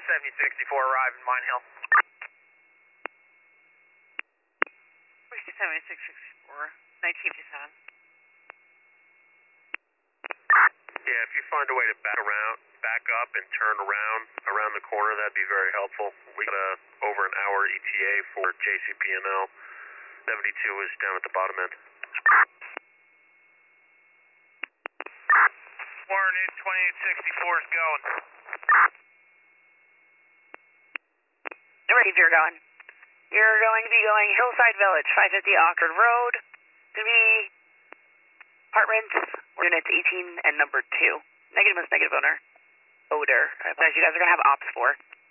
7064 arrive in Mine Hill. 7664, 1957. Yeah, if you find a way to back up and turn around the corner, that'd be very helpful. We got over an hour ETA for JCP&L. 72 is down at the bottom end. Warren 2864 is going. Ready if you're going. You're going to be going Hillside Village, 550 Oxford Road. To be apartments, units 18 and number 2. Negative owner. Odor. You guys are going to have ops for.